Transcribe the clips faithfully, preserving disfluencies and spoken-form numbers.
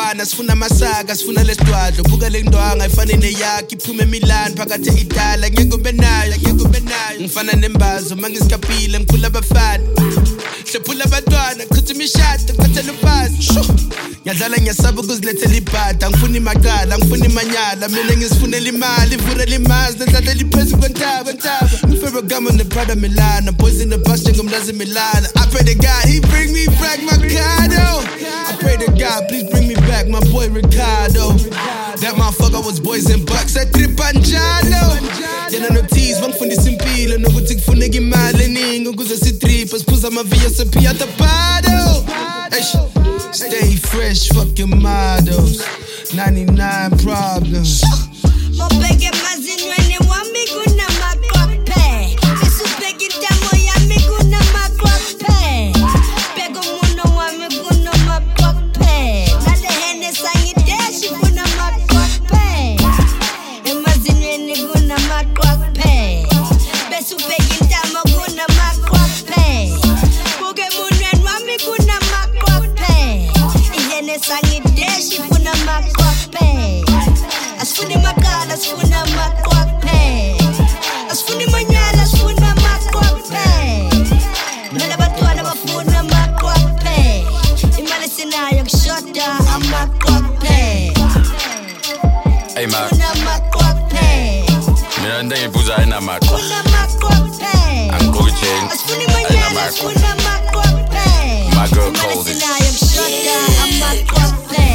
bantwana sifuna amasaka sifuna lesidwadlo buka le ndwanga ifane neyakhe iphume Milan phakathi eItali ngeke ube nayo ngeke ube nayo ngifana nembazo mangisikapile ngikhula abafana hlephula abantwana qhitha imishado ngiphathela ufazi ngiyadlala ngiyasaba ukuzilethela ibhada ngifuna imaqala ngifuna imanyala mina ngisifunela imali ivurela imazi nenhlanhla liphezulu kwentaba ntaba Ferragamo in the Prada Milano boys in the bus ngomlazi Milano I pray to God he bring me back my Ricardo I pray to God please bring me back my boy Ricardo that motherfucker was boys and bucks at Tripanjalo yena no tease bangifundisa impilo nokuthi kufuneka imali eningi ukuze sitripa siphuza amaviyo sephiya tapado stay fresh fuck your models ninety-nine problems Mobeke mazinweni wami kuna makwape Isubeki tamo yami kuna makwape Pego muno wami kuna makwape Nale hene sangi deshi kuna makwape Mazinweni kuna makwape Besubeki tamo kuna makwape Poge muno wami kuna makwape Ihene sangi deshi kuna makwape Asfuni makala, asfuna makwape Asfuni manyala, asfuna makwape Nala batwana bafuna makwape Imali sinayo kushota amakwape Hey ma Asfuna makwape Mina ndengi buza ina makwa Asfuna makwape Angogi chain Asfuni manyala, asfuna makwape My girl Imali called it sinayo kushota amakwape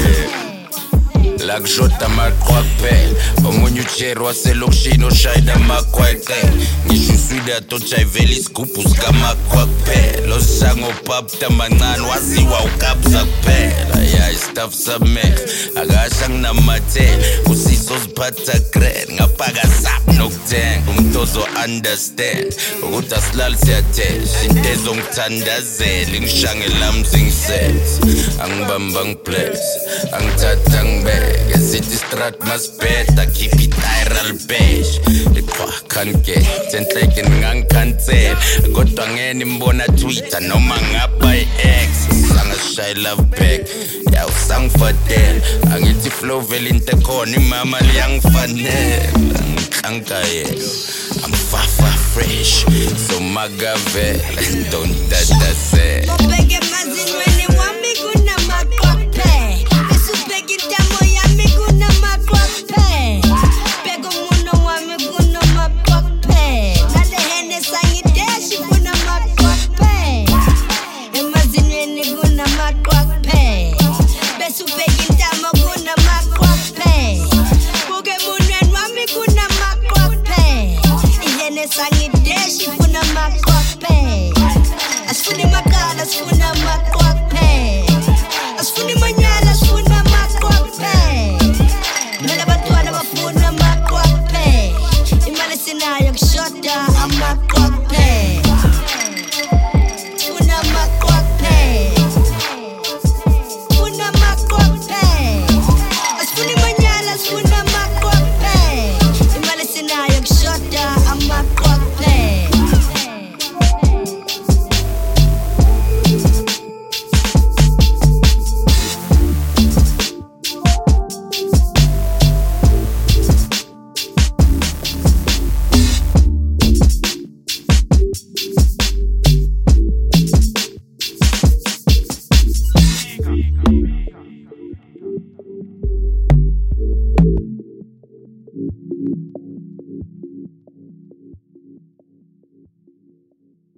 La kujota makwape Omunye ucherwa selokishini oshayida makwape Ngisho uswida tochayivela isigubhu sikamakwape Lo sango papta mancane waziwa ukabza kuphela Ya istaff submit Akasha nginamathela Usiso ziphatha grand Ngapaka zap nokuthenga Umtozo understand Ukuthi asilali siyathesha Intezo ngithandazela Ngishangela mzingisense Angibamba ngibless Angithatha ngibeke City strat must better keep it viral page Liqwa can't get Tentleke ngingangicancel Kodwa ngeni mbona Twitter noma ngapha i-X Sangashaya love back Ya usangifadela Angithi flow vele into khona imama liyangifanela Ngiklanka yena I'm fafa fresh So magavela Don't dadasela Mobeke mazinweni wami kuna makwape Isubeki tamo yami kuna makwape Pego muno wami kuna makwape Nale hene sangi deshi kuna makwape Mazinweni kuna makwape Besubeki tamo kuna makwape Poge muno wami kuna makwape Ihene sangi